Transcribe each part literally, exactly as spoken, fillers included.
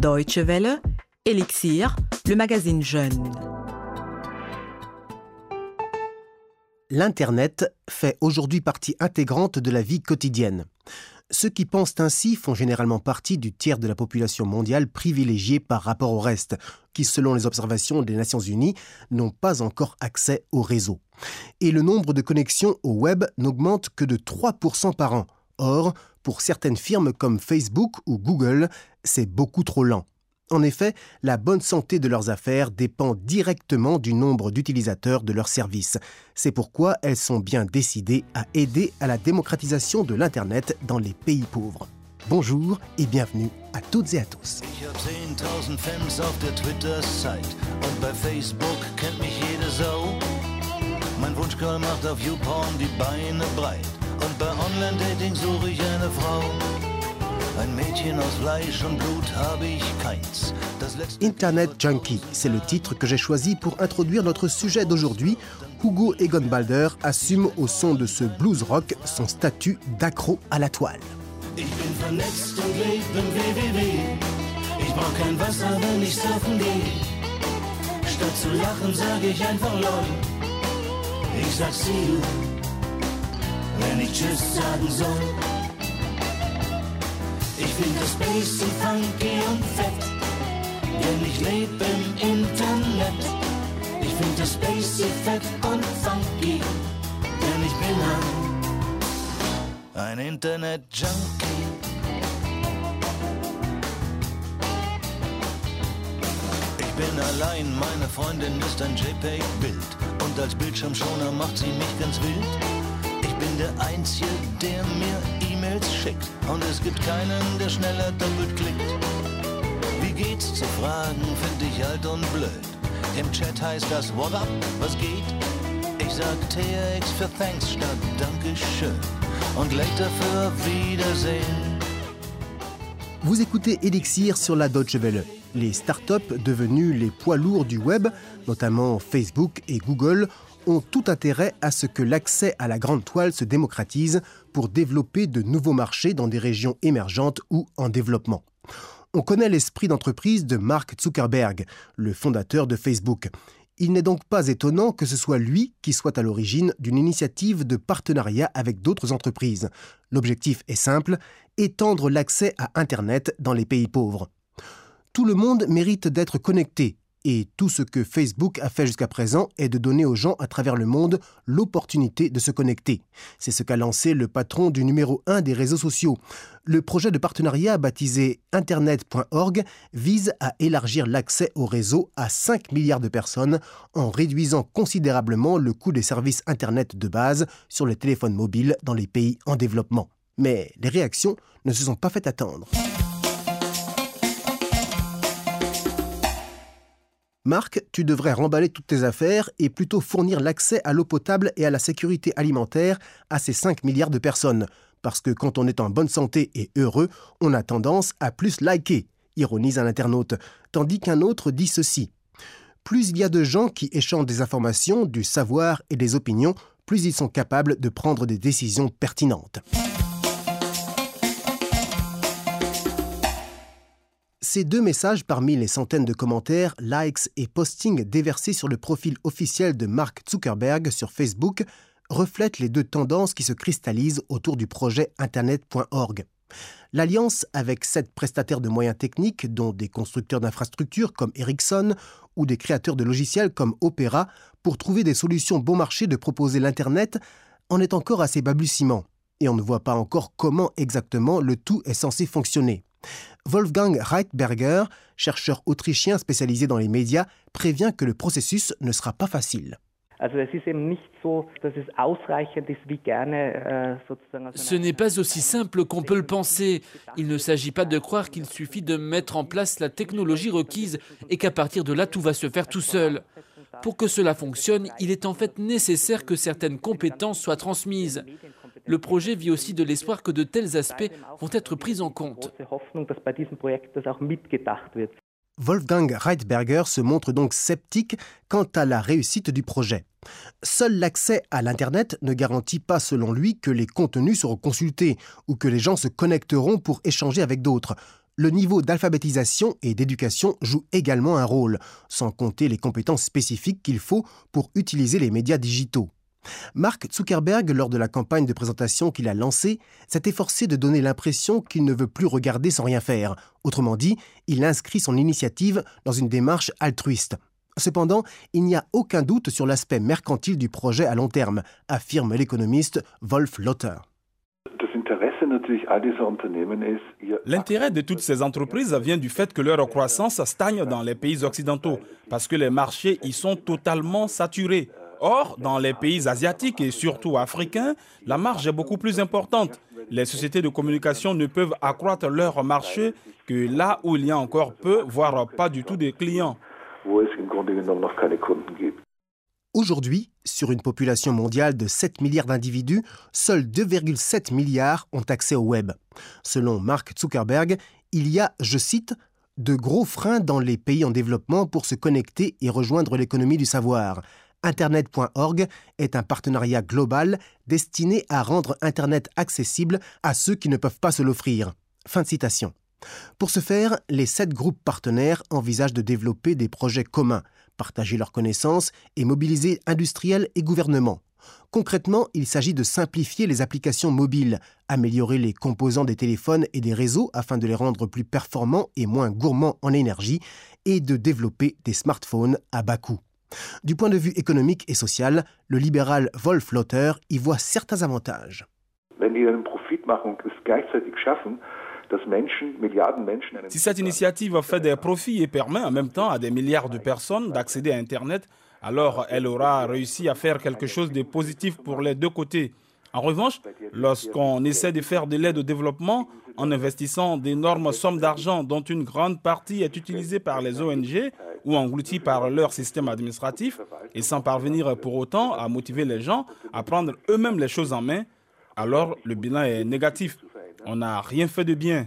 Deutsche Welle, Elixir, le magazine Jeune. L'Internet fait aujourd'hui partie intégrante de la vie quotidienne. Ceux qui pensent ainsi font généralement partie du tiers de la population mondiale privilégiée par rapport au reste, qui, selon les observations des Nations Unies, n'ont pas encore accès au réseau. Et le nombre de connexions au web n'augmente que de trois pour cent par an. Or, pour certaines firmes comme Facebook ou Google, c'est beaucoup trop lent. En effet, la bonne santé de leurs affaires dépend directement du nombre d'utilisateurs de leurs services. C'est pourquoi elles sont bien décidées à aider à la démocratisation de l'Internet dans les pays pauvres. Bonjour et bienvenue à toutes et à tous. Ich hab zehntausend Fans auf der Twitter-Site und bei Facebook kennt mich jede Sau. Mein Wunschgirl macht auf YouPorn die Beine breit und bei Online-Dating suche ich eine Frau. Ein Mädchen aus Fleisch und Blut habe ich keins. Das letzte Internet Junkie, c'est le titre que j'ai choisi pour introduire notre sujet d'aujourd'hui. Hugo Egon-Balder assume au son de ce blues rock son statut d'accro à la toile. Ich bin vernetzt und leb im W W W. Ich brauch kein Wasser, wenn ich surfen gehe. Statt zu lachen sag ich einfach lol. Ich sag see you, wenn ich Tschüss sagen soll. Ich find das Spacey funky und fett, denn ich leb im Internet. Ich find das Spacey fett und funky, denn ich bin ein, ein Internet-Junkie. Ich bin allein, meine Freundin ist ein JPEG-Bild und als Bildschirmschoner macht sie mich ganz wild. Ich bin der Einzige, der mir E-Mails schickt und es gibt keinen, der schneller doppelt klickt. Wie geht's zu fragen, find ich alt und blöd. Im Chat heißt das What up, was geht? Ich sag T R X für Thanks statt Dankeschön und later für Wiedersehen. Vous écoutez Elixir sur la Deutsche Welle. Les startups devenues les poids lourds du web, notamment Facebook et Google, ont tout intérêt à ce que l'accès à la grande toile se démocratise pour développer de nouveaux marchés dans des régions émergentes ou en développement. On connaît l'esprit d'entreprise de Mark Zuckerberg, le fondateur de Facebook. Il n'est donc pas étonnant que ce soit lui qui soit à l'origine d'une initiative de partenariat avec d'autres entreprises. L'objectif est simple, étendre l'accès à Internet dans les pays pauvres. Tout le monde mérite d'être connecté. Et tout ce que Facebook a fait jusqu'à présent est de donner aux gens à travers le monde l'opportunité de se connecter. C'est ce qu'a lancé le patron du numéro un des réseaux sociaux. Le projet de partenariat baptisé internet point org vise à élargir l'accès au réseau à cinq milliards de personnes en réduisant considérablement le coût des services Internet de base sur les téléphones mobiles dans les pays en développement. Mais les réactions ne se sont pas fait attendre. Marc, tu devrais remballer toutes tes affaires et plutôt fournir l'accès à l'eau potable et à la sécurité alimentaire à ces cinq milliards de personnes. Parce que quand on est en bonne santé et heureux, on a tendance à plus liker, ironise un internaute, tandis qu'un autre dit ceci. Plus il y a de gens qui échangent des informations, du savoir et des opinions, plus ils sont capables de prendre des décisions pertinentes. Ces deux messages parmi les centaines de commentaires, likes et postings déversés sur le profil officiel de Mark Zuckerberg sur Facebook reflètent les deux tendances qui se cristallisent autour du projet internet point org. L'alliance avec sept prestataires de moyens techniques, dont des constructeurs d'infrastructures comme Ericsson ou des créateurs de logiciels comme Opera, pour trouver des solutions bon marché de proposer l'Internet, en est encore à ses balbutiements. Et on ne voit pas encore comment exactement le tout est censé fonctionner. Wolfgang Reitberger, chercheur autrichien spécialisé dans les médias, prévient que le processus ne sera pas facile. Ce n'est pas aussi simple qu'on peut le penser. Il ne s'agit pas de croire qu'il suffit de mettre en place la technologie requise et qu'à partir de là, tout va se faire tout seul. Pour que cela fonctionne, il est en fait nécessaire que certaines compétences soient transmises. Le projet vit aussi de l'espoir que de tels aspects vont être pris en compte. Wolfgang Reitberger se montre donc sceptique quant à la réussite du projet. Seul l'accès à l'Internet ne garantit pas, selon lui, que les contenus seront consultés ou que les gens se connecteront pour échanger avec d'autres. Le niveau d'alphabétisation et d'éducation joue également un rôle, sans compter les compétences spécifiques qu'il faut pour utiliser les médias digitaux. Mark Zuckerberg, lors de la campagne de présentation qu'il a lancée, s'est efforcé de donner l'impression qu'il ne veut plus regarder sans rien faire. Autrement dit, il inscrit son initiative dans une démarche altruiste. Cependant, il n'y a aucun doute sur l'aspect mercantile du projet à long terme, affirme l'économiste Wolf Lotter. L'intérêt de toutes ces entreprises vient du fait que leur croissance stagne dans les pays occidentaux, parce que les marchés y sont totalement saturés. Or, dans les pays asiatiques et surtout africains, la marge est beaucoup plus importante. Les sociétés de communication ne peuvent accroître leur marché que là où il y a encore peu, voire pas du tout de clients. Aujourd'hui, sur une population mondiale de sept milliards d'individus, seuls deux virgule sept milliards ont accès au web. Selon Mark Zuckerberg, il y a, je cite, « de gros freins dans les pays en développement pour se connecter et rejoindre l'économie du savoir ». Internet point org est un partenariat global destiné à rendre Internet accessible à ceux qui ne peuvent pas se l'offrir. Fin de citation. Pour ce faire, les sept groupes partenaires envisagent de développer des projets communs, partager leurs connaissances et mobiliser industriels et gouvernements. Concrètement, il s'agit de simplifier les applications mobiles, améliorer les composants des téléphones et des réseaux afin de les rendre plus performants et moins gourmands en énergie et de développer des smartphones à bas coût. Du point de vue économique et social, le libéral Wolf Lotter y voit certains avantages. Si cette initiative fait des profits et permet en même temps à des milliards de personnes d'accéder à Internet, alors elle aura réussi à faire quelque chose de positif pour les deux côtés. En revanche, lorsqu'on essaie de faire de l'aide au développement en investissant d'énormes sommes d'argent dont une grande partie est utilisée par les O N G ou engloutie par leur système administratif et sans parvenir pour autant à motiver les gens à prendre eux-mêmes les choses en main, alors le bilan est négatif. On n'a rien fait de bien.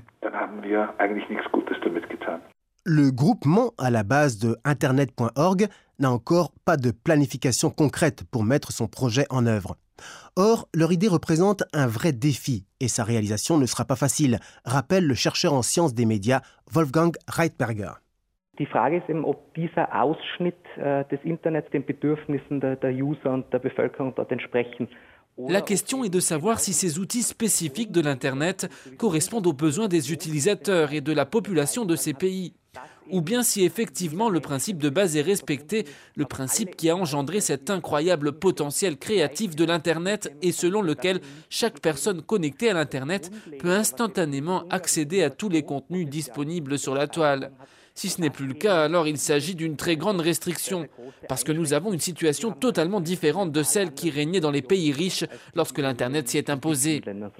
Le groupement à la base de Internet point org n'a encore pas de planification concrète pour mettre son projet en œuvre. Or, leur idée représente un vrai défi et sa réalisation ne sera pas facile, rappelle le chercheur en sciences des médias Wolfgang Reitberger. Die Frage ist eben, ob dieser Ausschnitt des Internets den Bedürfnissen der, der User und der Bevölkerung dort entsprechen. La question est de savoir si ces outils spécifiques de l'Internet correspondent aux besoins des utilisateurs et de la population de ces pays. Ou bien si effectivement le principe de base est respecté, le principe qui a engendré cet incroyable potentiel créatif de l'Internet et selon lequel chaque personne connectée à l'Internet peut instantanément accéder à tous les contenus disponibles sur la toile. Si ce n'est plus le cas, alors il s'agit d'une très grande restriction, parce que nous avons une situation totalement différente de celle qui régnait dans les pays riches lorsque l'Internet s'y est imposé.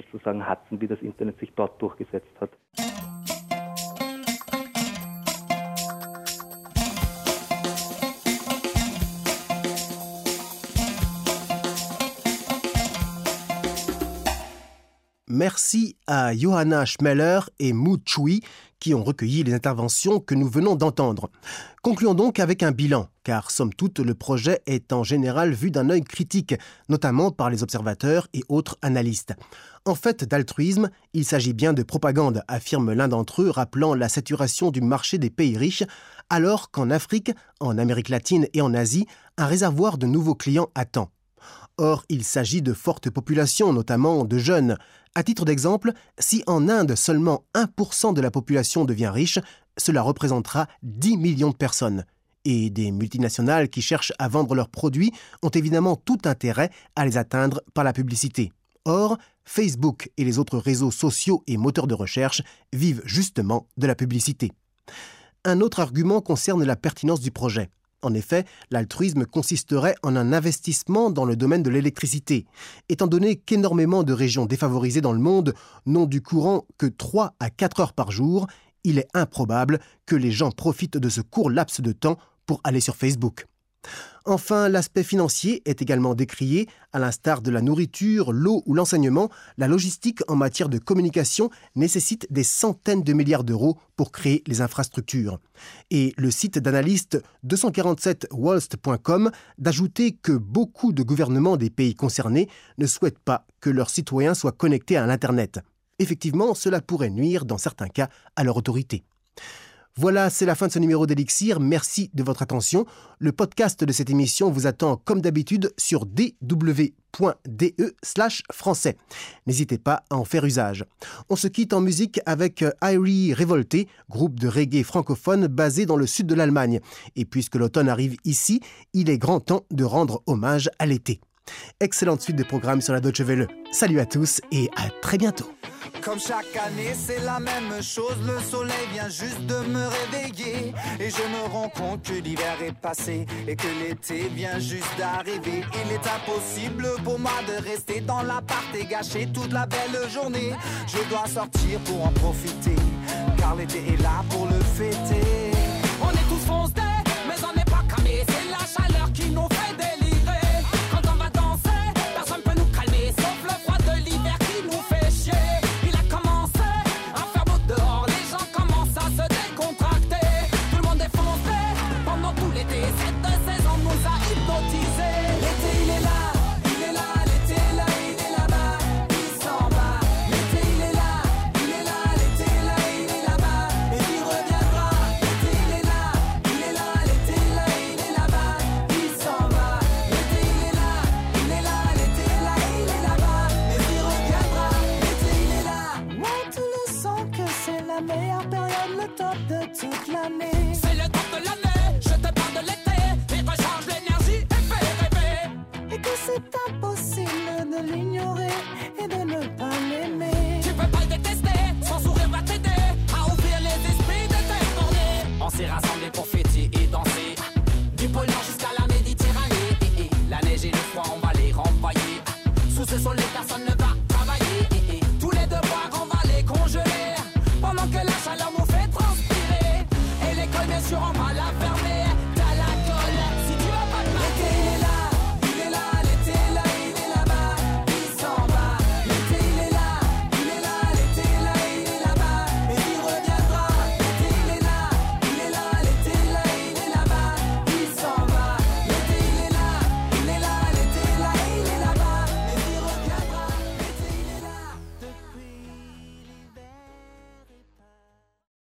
Merci à Johanna Schmeller et Mu Chui qui ont recueilli les interventions que nous venons d'entendre. Concluons donc avec un bilan, car somme toute, le projet est en général vu d'un œil critique, notamment par les observateurs et autres analystes. En fait d'altruisme, il s'agit bien de propagande, affirme l'un d'entre eux, rappelant la saturation du marché des pays riches, alors qu'en Afrique, en Amérique latine et en Asie, un réservoir de nouveaux clients attend. Or, il s'agit de fortes populations, notamment de jeunes. À titre d'exemple, si en Inde seulement un pour cent de la population devient riche, cela représentera dix millions de personnes. Et des multinationales qui cherchent à vendre leurs produits ont évidemment tout intérêt à les atteindre par la publicité. Or, Facebook et les autres réseaux sociaux et moteurs de recherche vivent justement de la publicité. Un autre argument concerne la pertinence du projet. En effet, l'altruisme consisterait en un investissement dans le domaine de l'électricité, étant donné qu'énormément de régions défavorisées dans le monde n'ont du courant que trois à quatre heures par jour, il est improbable que les gens profitent de ce court laps de temps pour aller sur Facebook. Enfin, l'aspect financier est également décrié, à l'instar de la nourriture, l'eau ou l'enseignement. La logistique en matière de communication nécessite des centaines de milliards d'euros pour créer les infrastructures. Et le site d'analyste deux cent quarante-sept walst point com d'ajouter que beaucoup de gouvernements des pays concernés ne souhaitent pas que leurs citoyens soient connectés à l'Internet. Effectivement, cela pourrait nuire, dans certains cas, à leur autorité. Voilà, c'est la fin de ce numéro d'Elixir. Merci de votre attention. Le podcast de cette émission vous attend comme d'habitude sur d w point d e slash français. N'hésitez pas à en faire usage. On se quitte en musique avec Irie Revolté, groupe de reggae francophone basé dans le sud de l'Allemagne. Et puisque l'automne arrive ici, il est grand temps de rendre hommage à l'été. Excellente suite de programmes sur la Deutsche Welle. Salut à tous et à très bientôt. Comme chaque année, c'est la même chose. Le soleil vient juste de me réveiller. Et je me rends compte que l'hiver est passé et que l'été vient juste d'arriver. Il est impossible pour moi de rester dans l'appart et gâcher toute la belle journée. Je dois sortir pour en profiter, car l'été est là pour le fêter. On est tous foncés, mais on n'est pas camés. C'est la chaleur qui nous fait délirer. Quand on va danser, personne peut nous calmer, sauf le froid de l'hiver qui nous fait chier. C'est le top de l'année, je te parle de l'été, et recharge l'énergie et fait rêver. Et que c'est impossible de l'ignorer et de ne pas l'aimer.